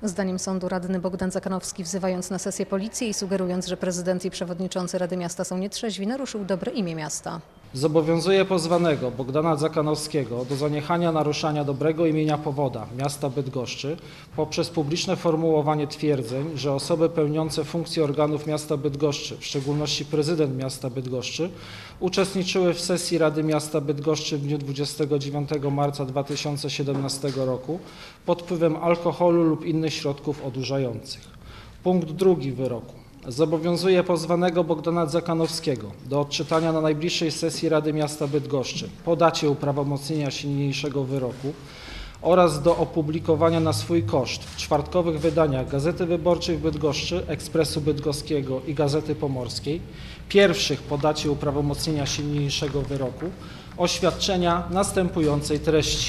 Zdaniem sądu radny Bogdan Zakanowski, wzywając na sesję policję i sugerując, że prezydent i przewodniczący Rady Miasta są nietrzeźwi, naruszył dobre imię miasta. Zobowiązuje pozwanego Bogdana Zakanowskiego do zaniechania naruszania dobrego imienia powoda miasta Bydgoszczy poprzez publiczne formułowanie twierdzeń, że osoby pełniące funkcje organów miasta Bydgoszczy, w szczególności prezydent miasta Bydgoszczy, uczestniczyły w sesji Rady Miasta Bydgoszczy w dniu 29 marca 2017 roku pod wpływem alkoholu lub innych środków odurzających. Punkt 2 wyroku. Zobowiązuje pozwanego Bogdana Zakanowskiego do odczytania na najbliższej sesji Rady Miasta Bydgoszczy po dacie uprawomocnienia się niniejszego wyroku oraz do opublikowania na swój koszt w czwartkowych wydaniach Gazety Wyborczej w Bydgoszczy, Ekspresu Bydgoskiego i Gazety Pomorskiej, pierwszych po dacie uprawomocnienia się niniejszego wyroku, oświadczenia następującej treści.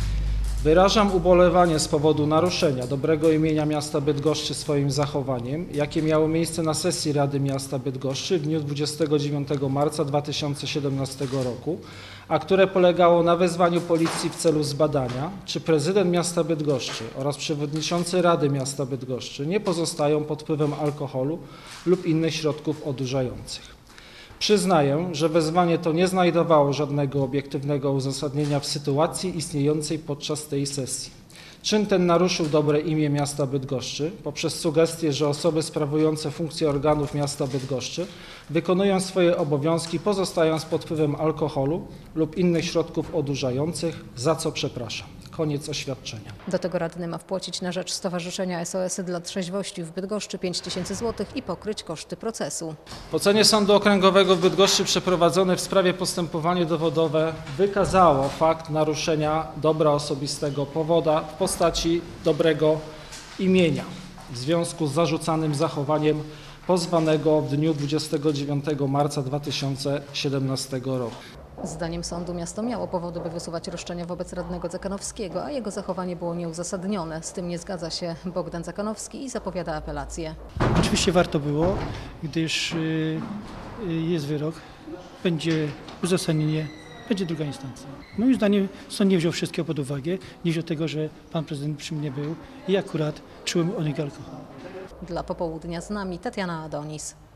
Wyrażam ubolewanie z powodu naruszenia dobrego imienia miasta Bydgoszczy swoim zachowaniem, jakie miało miejsce na sesji Rady Miasta Bydgoszczy w dniu 29 marca 2017 roku, a które polegało na wezwaniu policji w celu zbadania, czy prezydent miasta Bydgoszczy oraz przewodniczący Rady Miasta Bydgoszczy nie pozostają pod wpływem alkoholu lub innych środków odurzających. Przyznaję, że wezwanie to nie znajdowało żadnego obiektywnego uzasadnienia w sytuacji istniejącej podczas tej sesji. Czyn ten naruszył dobre imię miasta Bydgoszczy poprzez sugestię, że osoby sprawujące funkcje organów miasta Bydgoszczy wykonują swoje obowiązki, pozostając pod wpływem alkoholu lub innych środków odurzających, za co przepraszam. Koniec oświadczenia. Do tego radny ma wpłacić na rzecz Stowarzyszenia SOS-y dla Trzeźwości w Bydgoszczy 5000 zł i pokryć koszty procesu. W ocenie Sądu Okręgowego w Bydgoszczy przeprowadzone w sprawie postępowanie dowodowe wykazało fakt naruszenia dobra osobistego powoda w postaci dobrego imienia w związku z zarzucanym zachowaniem pozwanego w dniu 29 marca 2017 roku. Zdaniem sądu miasto miało powody, by wysuwać roszczenia wobec radnego Zakanowskiego, a jego zachowanie było nieuzasadnione. Z tym nie zgadza się Bogdan Zakanowski i zapowiada apelację. Oczywiście warto było, gdyż jest wyrok, będzie uzasadnienie, będzie druga instancja. Moim zdaniem sąd nie wziął wszystkiego pod uwagę, nie wziął tego, że pan prezydent przy mnie był i akurat czułem onig alkohol. Dla Popołudnia z nami Tatiana Adonis.